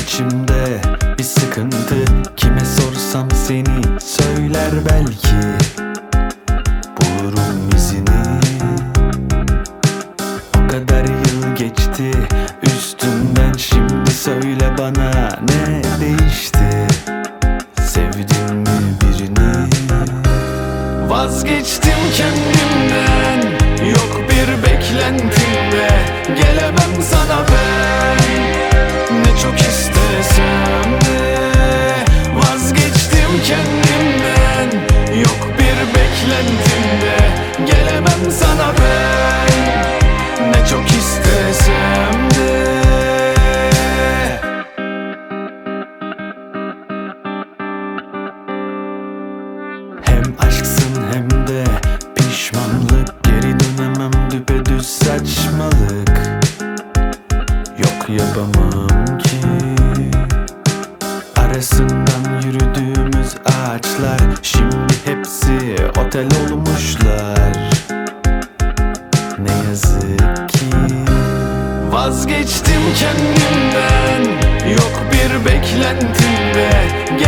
içimde bir sıkıntı. Kime sorsam seni söyler belki. Bulurum izini. O kadar yıl geçti üstünden, şimdi söyle bana ne değişti? Sevdin mi birini? Vazgeçtim kendimden, yok bir beklentim ve gelemem sana ben, ne çok istesem de. Vazgeçtim kendimden, yok bir beklentim de gelemem sana ben, ne çok istesem de. Hem aşksın hem de pişmanlık, geri dönemem düpedüz saçmalık. Yok yapamam ki. Arasından yürüdüğümüz ağaçlar şimdi hepsi otel olmuşlar. Ne yazık ki. Vazgeçtim kendimden, yok bir beklentim ve